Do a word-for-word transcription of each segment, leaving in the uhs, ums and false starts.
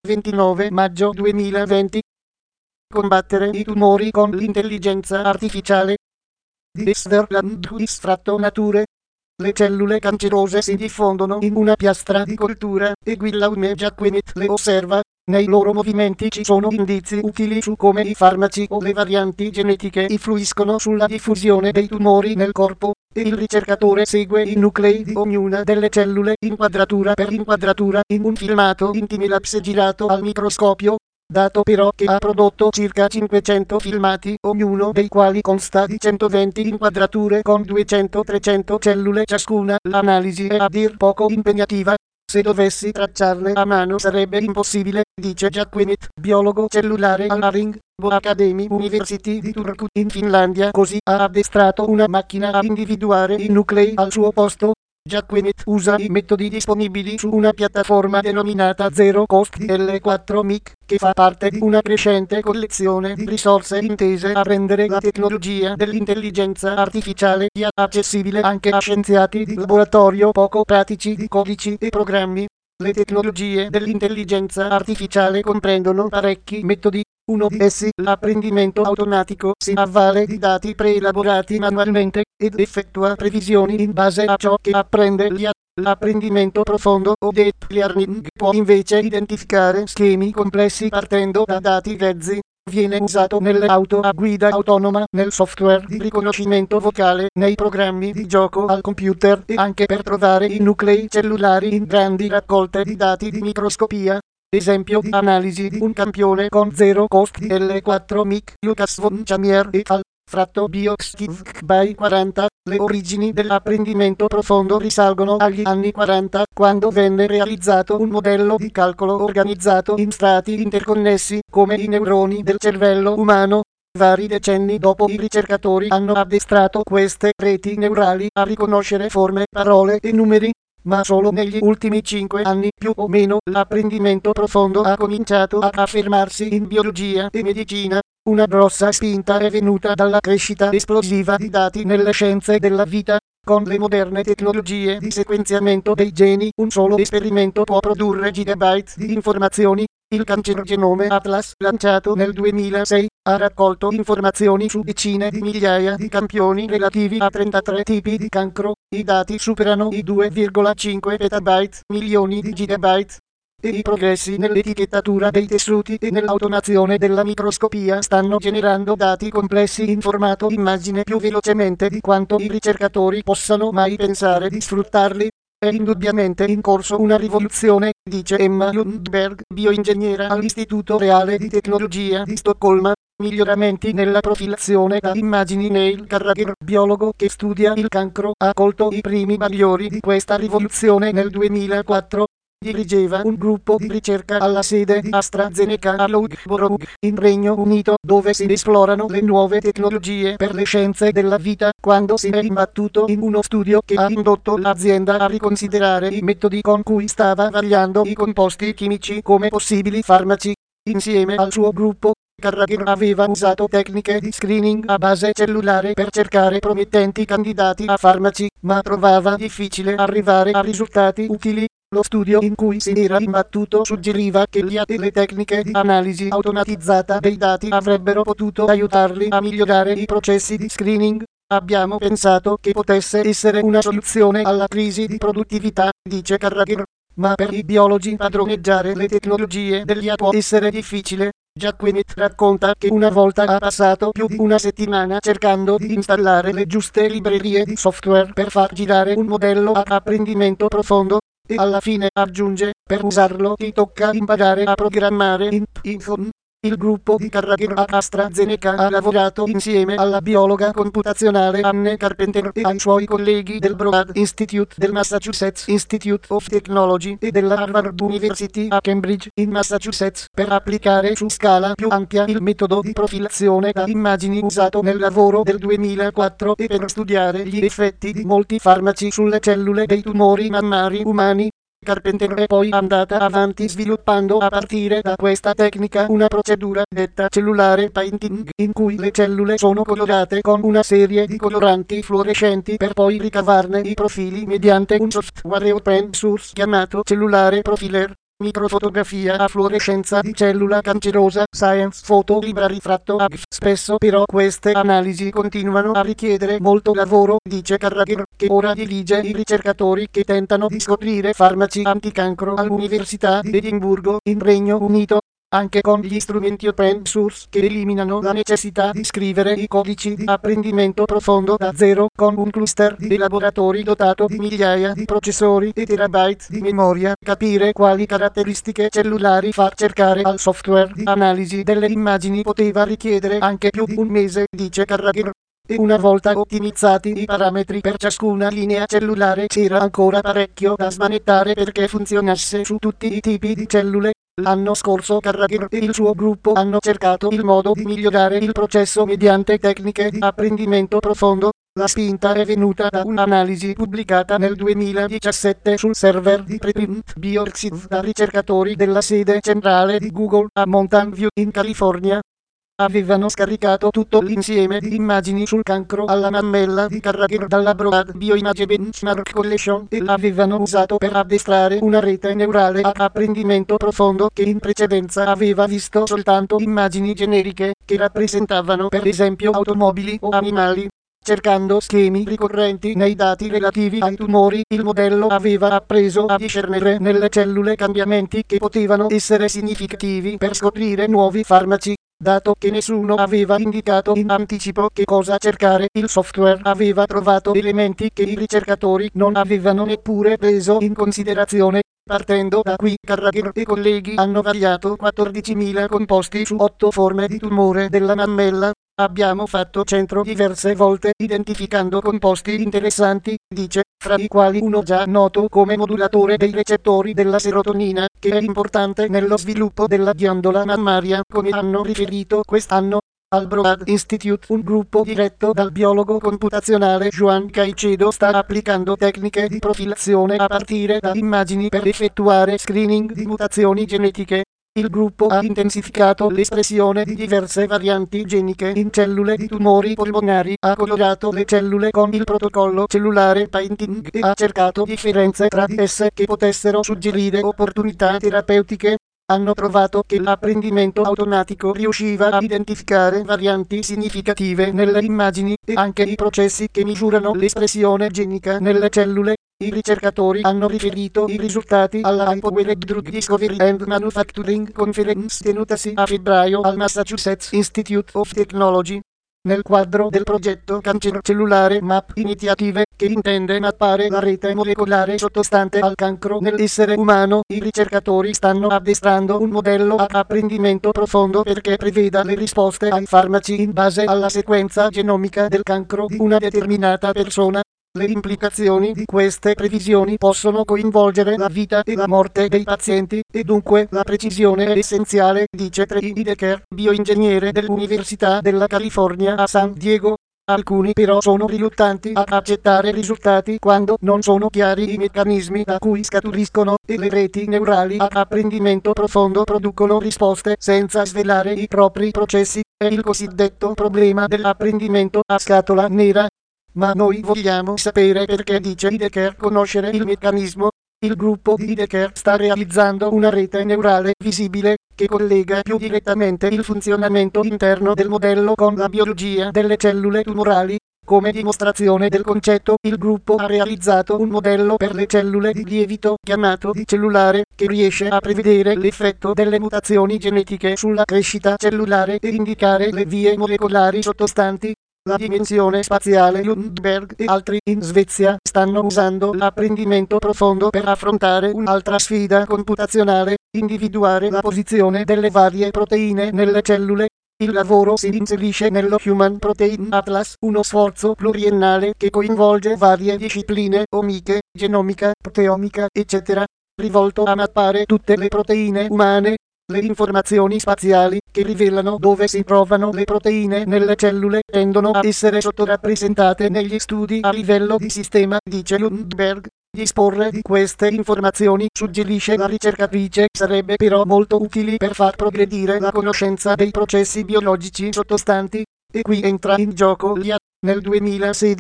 ventinove maggio duemilaventi. Combattere i tumori con l'intelligenza artificiale. Westerland istratto nature. Le cellule cancerose si diffondono in una piastra di coltura e Guillaume Jacquemet le osserva. Nei loro movimenti ci sono indizi utili su come i farmaci o le varianti genetiche influiscono sulla diffusione dei tumori nel corpo, e il ricercatore segue i nuclei di ognuna delle cellule inquadratura per inquadratura in un filmato in timelapse girato al microscopio. Dato però che ha prodotto circa cinquecento filmati, ognuno dei quali consta di centoventi inquadrature con duecento trecento cellule ciascuna, l'analisi è a dir poco impegnativa. Se dovessi tracciarle a mano sarebbe impossibile, dice Jacquemet, biologo cellulare alla Ringbo Academy University di Turku in Finlandia. Così ha addestrato una macchina a individuare i nuclei al suo posto. Jacquemet usa i metodi disponibili su una piattaforma denominata Zero Cost di L quattro M I C, che fa parte di una crescente collezione di risorse intese a rendere la tecnologia dell'intelligenza artificiale accessibile anche a scienziati di laboratorio poco pratici di codici e programmi. Le tecnologie dell'intelligenza artificiale comprendono parecchi metodi. Uno di essi, l'apprendimento automatico, si avvale di dati preelaborati manualmente ed effettua previsioni in base a ciò che apprende. L'apprendimento profondo o deep learning può invece identificare schemi complessi partendo da dati grezzi. Viene usato nelle auto a guida autonoma, nel software di riconoscimento vocale, nei programmi di gioco al computer e anche per trovare i nuclei cellulari in grandi raccolte di dati di microscopia. Esempio di analisi di un campione con Zero Cost di L quattro M I C, Lucas von Chamier et al. Fratto Bioxtiv by quaranta. Le origini dell'apprendimento profondo risalgono agli anni quaranta, quando venne realizzato un modello di calcolo organizzato in strati interconnessi, come i neuroni del cervello umano. Vari decenni dopo i ricercatori hanno addestrato queste reti neurali a riconoscere forme, parole e numeri. Ma solo negli ultimi cinque anni, più o meno, l'apprendimento profondo ha cominciato ad affermarsi in biologia e medicina. Una grossa spinta è venuta dalla crescita esplosiva di dati nelle scienze della vita. Con le moderne tecnologie di sequenziamento dei geni, un solo esperimento può produrre gigabyte di informazioni. Il Cancer Genome Atlas, lanciato nel duemilasei, ha raccolto informazioni su decine di migliaia di campioni relativi a trentatré tipi di cancro. I dati superano i due virgola cinque petabyte, milioni di gigabyte. E i progressi nell'etichettatura dei tessuti e nell'automazione della microscopia stanno generando dati complessi in formato immagine più velocemente di quanto i ricercatori possano mai pensare di sfruttarli. È indubbiamente in corso una rivoluzione, dice Emma Lundberg, bioingegnera all'Istituto Reale di Tecnologia di Stoccolma. Miglioramenti nella profilazione da immagini. Neil Carrager, biologo che studia il cancro, ha colto i primi bagliori di questa rivoluzione nel duemilaquattro. Dirigeva un gruppo di ricerca alla sede di AstraZeneca a Loughborough, in Regno Unito, dove si esplorano le nuove tecnologie per le scienze della vita, quando si è imbattuto in uno studio che ha indotto l'azienda a riconsiderare i metodi con cui stava vagliando i composti chimici come possibili farmaci. Insieme al suo gruppo, Carrager aveva usato tecniche di screening a base cellulare per cercare promettenti candidati a farmaci, ma trovava difficile arrivare a risultati utili. Lo studio in cui si era imbattuto suggeriva che l'I A e le tecniche di analisi automatizzata dei dati avrebbero potuto aiutarli a migliorare i processi di screening. Abbiamo pensato che potesse essere una soluzione alla crisi di produttività, dice Carrager. Ma per i biologi padroneggiare le tecnologie dell'I A può essere difficile. Jacquemet racconta che una volta ha passato più di una settimana cercando di installare le giuste librerie di software per far girare un modello ad apprendimento profondo. E alla fine aggiunge, per usarlo ti tocca imparare a programmare in Python. Il gruppo di Carrager a AstraZeneca ha lavorato insieme alla biologa computazionale Anne Carpenter e ai suoi colleghi del Broad Institute del Massachusetts Institute of Technology e della Harvard University a Cambridge, in Massachusetts, per applicare su scala più ampia il metodo di profilazione da immagini usato nel lavoro del duemilaquattro e per studiare gli effetti di molti farmaci sulle cellule dei tumori mammari umani. Carpenter è poi andata avanti sviluppando a partire da questa tecnica una procedura detta cellulare painting, in cui le cellule sono colorate con una serie di coloranti fluorescenti per poi ricavarne i profili mediante un software open source chiamato Cellulare Profiler. microfotografia a fluorescenza di cellula cancerosa, Science Photo Library Fratto A G F. Spesso però queste analisi continuano a richiedere molto lavoro, dice Carragher, che ora dirige i ricercatori che tentano di scoprire farmaci anticancro all'Università di Edimburgo, in Regno Unito, anche con gli strumenti open source che eliminano la necessità di scrivere i codici di apprendimento profondo da zero, con un cluster di laboratori dotato di migliaia di processori e terabyte di memoria. Capire quali caratteristiche cellulari far cercare al software di analisi delle immagini poteva richiedere anche più di un mese, dice Carragher. E una volta ottimizzati i parametri per ciascuna linea cellulare c'era ancora parecchio da smanettare perché funzionasse su tutti i tipi di cellule. L'anno scorso Carragher e il suo gruppo hanno cercato il modo di migliorare il processo mediante tecniche di apprendimento profondo. La spinta è venuta da un'analisi pubblicata nel duemiladiciassette sul server di preprint BioArchive da ricercatori della sede centrale di Google a Mountain View in California. Avevano scaricato tutto l'insieme di immagini sul cancro alla mammella di Carragher dalla Broad Bioimage Benchmark Collection e l'avevano usato per addestrare una rete neurale a apprendimento profondo che in precedenza aveva visto soltanto immagini generiche che rappresentavano per esempio automobili o animali. Cercando schemi ricorrenti nei dati relativi ai tumori, il modello aveva appreso a discernere nelle cellule cambiamenti che potevano essere significativi per scoprire nuovi farmaci. Dato che nessuno aveva indicato in anticipo che cosa cercare, il software aveva trovato elementi che i ricercatori non avevano neppure preso in considerazione. Partendo da qui, Carragher e colleghi hanno variato quattordicimila composti su otto forme di tumore della mammella. Abbiamo fatto centro diverse volte identificando composti interessanti, dice, fra i quali uno già noto come modulatore dei recettori della serotonina, che è importante nello sviluppo della ghiandola mammaria, come hanno riferito quest'anno al Broad Institute. Un gruppo diretto dal biologo computazionale Juan Caicedo sta applicando tecniche di profilazione a partire da immagini per effettuare screening di mutazioni genetiche. Il gruppo ha intensificato l'espressione di diverse varianti geniche in cellule di tumori polmonari, ha colorato le cellule con il protocollo cellulare painting e ha cercato differenze tra di esse che potessero suggerire opportunità terapeutiche. Hanno trovato che l'apprendimento automatico riusciva a identificare varianti significative nelle immagini e anche i processi che misurano l'espressione genica nelle cellule. I ricercatori hanno riferito i risultati alla Hypowered Drug Discovery and Manufacturing Conference tenutasi a febbraio al Massachusetts Institute of Technology. Nel quadro del progetto Cancer Cellulare Map Initiative, che intende mappare la rete molecolare sottostante al cancro nell'essere umano, i ricercatori stanno addestrando un modello a apprendimento profondo perché preveda le risposte ai farmaci in base alla sequenza genomica del cancro di una determinata persona. Le implicazioni di queste previsioni possono coinvolgere la vita e la morte dei pazienti, e dunque la precisione è essenziale, dice Trey Decker, bioingegnere dell'Università della California a San Diego. Alcuni però sono riluttanti ad accettare risultati quando non sono chiari i meccanismi da cui scaturiscono, e le reti neurali a apprendimento profondo producono risposte senza svelare i propri processi. È il cosiddetto problema dell'apprendimento a scatola nera. Ma noi vogliamo sapere perché, dice Decker, conoscere il meccanismo. Il gruppo di Decker sta realizzando una rete neurale visibile che collega più direttamente il funzionamento interno del modello con la biologia delle cellule tumorali. Come dimostrazione del concetto, il gruppo ha realizzato un modello per le cellule di lievito chiamato di cellulare, che riesce a prevedere l'effetto delle mutazioni genetiche sulla crescita cellulare e indicare le vie molecolari sottostanti. La dimensione spaziale Lundberg e altri in Svezia stanno usando l'apprendimento profondo per affrontare un'altra sfida computazionale, individuare la posizione delle varie proteine nelle cellule. Il lavoro si inserisce nello Human Protein Atlas, uno sforzo pluriennale che coinvolge varie discipline, omiche, genomica, proteomica, eccetera, rivolto a mappare tutte le proteine umane. Le informazioni spaziali, che rivelano dove si trovano le proteine nelle cellule, tendono a essere sottorappresentate negli studi a livello di sistema, dice Lundberg. Disporre di queste informazioni, suggerisce la ricercatrice, sarebbe però molto utili per far progredire la conoscenza dei processi biologici sottostanti. E qui entra in gioco l'I A. Nel duemilasedici,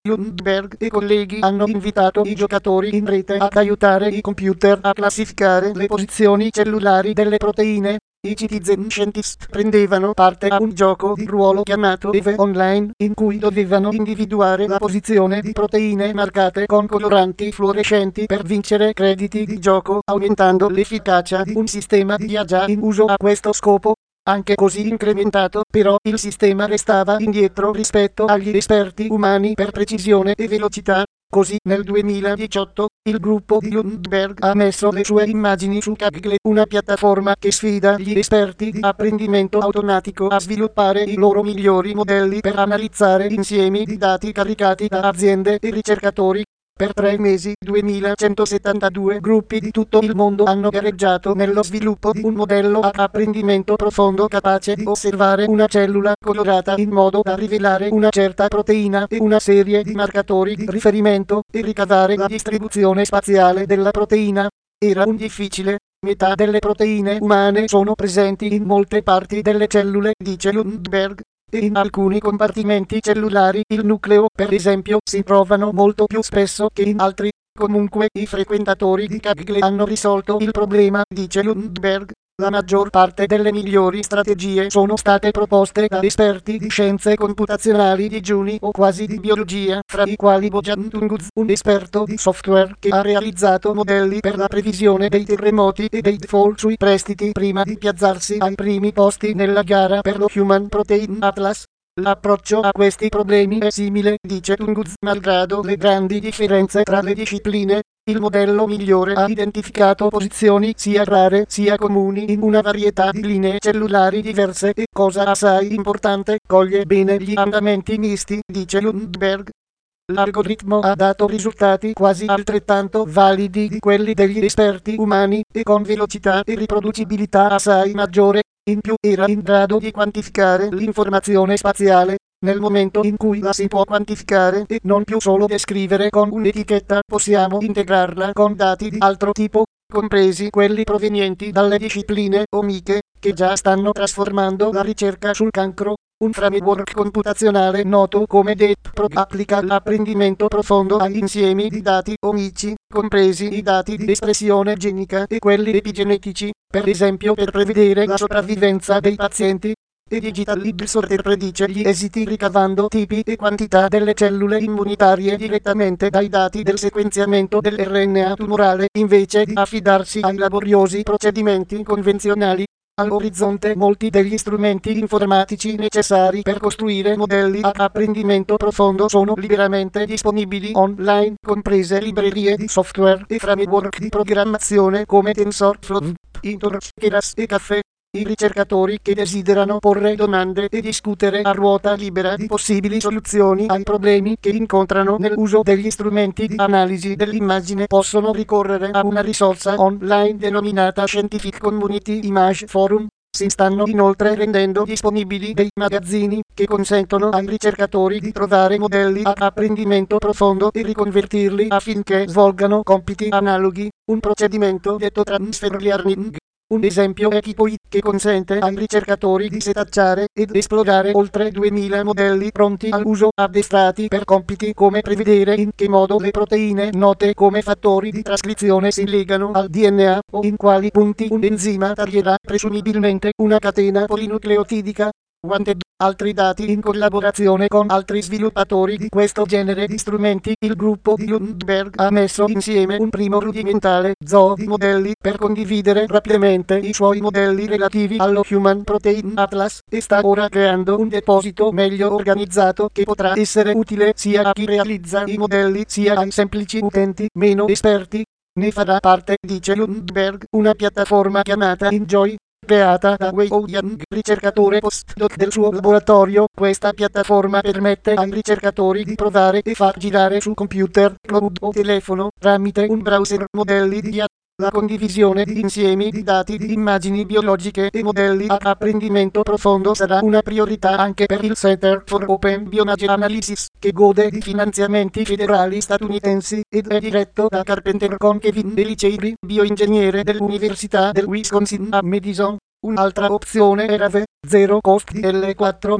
Lundberg e colleghi hanno invitato i giocatori in rete ad aiutare i computer a classificare le posizioni cellulari delle proteine. I citizen scientist prendevano parte a un gioco di ruolo chiamato EVE Online, in cui dovevano individuare la posizione di proteine marcate con coloranti fluorescenti per vincere crediti di gioco, aumentando l'efficacia di un sistema di I A già in uso a questo scopo. Anche così incrementato, però, il sistema restava indietro rispetto agli esperti umani per precisione e velocità. Così, nel duemiladiciotto, il gruppo di Lundberg ha messo le sue immagini su Kaggle, una piattaforma che sfida gli esperti di apprendimento automatico a sviluppare i loro migliori modelli per analizzare insiemi di dati caricati da aziende e ricercatori. Per tre mesi, duemilacentosettantadue gruppi di tutto il mondo hanno gareggiato nello sviluppo di un modello a apprendimento profondo capace di osservare una cellula colorata in modo da rivelare una certa proteina e una serie di marcatori di riferimento e ricavare la distribuzione spaziale della proteina. Era un difficile. Metà delle proteine umane sono presenti in molte parti delle cellule, dice Lundberg. E in alcuni compartimenti cellulari il nucleo, per esempio, si trovano molto più spesso che in altri. Comunque, i frequentatori di Kaggle hanno risolto il problema, dice Lundberg. La maggior parte delle migliori strategie sono state proposte da esperti di scienze computazionali digiuni o quasi di biologia, fra i quali Bojan Tunguz, un esperto di software che ha realizzato modelli per la previsione dei terremoti e dei default sui prestiti prima di piazzarsi ai primi posti nella gara per lo Human Protein Atlas. L'approccio a questi problemi è simile, dice Tunguz, malgrado le grandi differenze tra le discipline. Il modello migliore ha identificato posizioni sia rare sia comuni in una varietà di linee cellulari diverse e, cosa assai importante, coglie bene gli andamenti misti, dice Lundberg. L'algoritmo ha dato risultati quasi altrettanto validi di quelli degli esperti umani e con velocità e riproducibilità assai maggiore. In più era in grado di quantificare l'informazione spaziale. Nel momento in cui la si può quantificare e non più solo descrivere con un'etichetta, possiamo integrarla con dati di altro tipo, compresi quelli provenienti dalle discipline omiche, che già stanno trasformando la ricerca sul cancro. Un framework computazionale noto come DeepPro applica l'apprendimento profondo agli insiemi di dati omici, compresi i dati di espressione genica e quelli epigenetici, per esempio per prevedere la sopravvivenza dei pazienti. E Digital Lib Sorter predice gli esiti ricavando tipi e quantità delle cellule immunitarie direttamente dai dati del sequenziamento dell'erre enne a tumorale, invece di affidarsi ai laboriosi procedimenti convenzionali. All'orizzonte molti degli strumenti informatici necessari per costruire modelli a apprendimento profondo sono liberamente disponibili online, comprese librerie di software e framework di programmazione come TensorFlow, PyTorch, Keras e Caffe. I ricercatori che desiderano porre domande e discutere a ruota libera di possibili soluzioni ai problemi che incontrano nell'uso degli strumenti di analisi dell'immagine possono ricorrere a una risorsa online denominata Scientific Community Image Forum. Si stanno inoltre rendendo disponibili dei magazzini che consentono ai ricercatori di trovare modelli a apprendimento profondo e riconvertirli affinché svolgano compiti analoghi, un procedimento detto transfer learning. Un esempio è Kipoit, che consente ai ricercatori di setacciare ed esplorare oltre duemila modelli pronti all'uso, addestrati per compiti come prevedere in che modo le proteine note come fattori di trascrizione si legano al di enne a o in quali punti un enzima taglierà presumibilmente una catena polinucleotidica. Wanted. Altri dati in collaborazione con altri sviluppatori di questo genere di strumenti. Il gruppo di Lundberg ha messo insieme un primo rudimentale zoo di modelli per condividere rapidamente i suoi modelli relativi allo Human Protein Atlas e sta ora creando un deposito meglio organizzato che potrà essere utile sia a chi realizza i modelli sia ai semplici utenti meno esperti. Ne farà parte, dice Lundberg, una piattaforma chiamata Enjoy, creata da Wei Ouyang, ricercatore postdoc del suo laboratorio. Questa piattaforma permette ai ricercatori di provare e far girare su computer, cloud o telefono, tramite un browser, modelli di I A. La condivisione di insiemi di dati di immagini biologiche e modelli a apprendimento profondo sarà una priorità anche per il Center for Open Bioimage Analysis, che gode di finanziamenti federali statunitensi ed è diretto da Carpenter con Kevin Delicieri, bioingegnere dell'Università del Wisconsin a Madison. Un'altra opzione era V, Zero Cost di elle quattro M I C,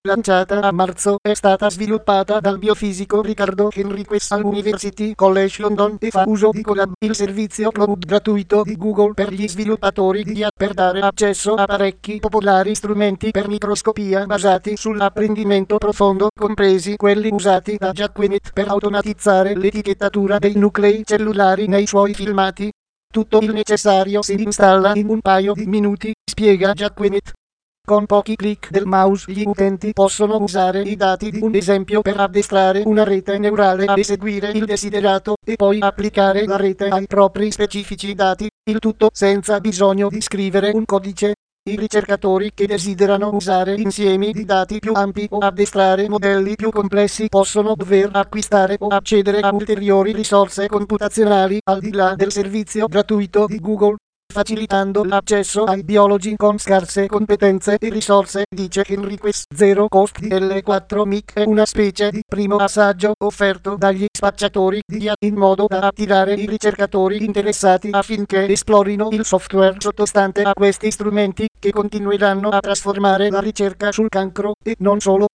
lanciata a marzo, è stata sviluppata dal biofisico Riccardo Henriques all'University College London e fa uso di Colab, il servizio cloud gratuito di Google per gli sviluppatori di I A per dare accesso a parecchi popolari strumenti per microscopia basati sull'apprendimento profondo, compresi quelli usati da Jacqueminot per automatizzare l'etichettatura dei nuclei cellulari nei suoi filmati. Tutto il necessario si installa in un paio di minuti, spiega Jacqueminot. Con pochi clic del mouse gli utenti possono usare i dati di un esempio per addestrare una rete neurale ad eseguire il desiderato e poi applicare la rete ai propri specifici dati, il tutto senza bisogno di scrivere un codice. I ricercatori che desiderano usare insiemi di dati più ampi o addestrare modelli più complessi possono dover acquistare o accedere a ulteriori risorse computazionali al di là del servizio gratuito di Google, facilitando l'accesso ai biologi con scarse competenze e risorse, dice Henriques. Zero Cost D L quattro M I C è una specie di primo assaggio offerto dagli spacciatori di I A in modo da attirare i ricercatori interessati affinché esplorino il software sottostante a questi strumenti, che continueranno a trasformare la ricerca sul cancro, e non solo.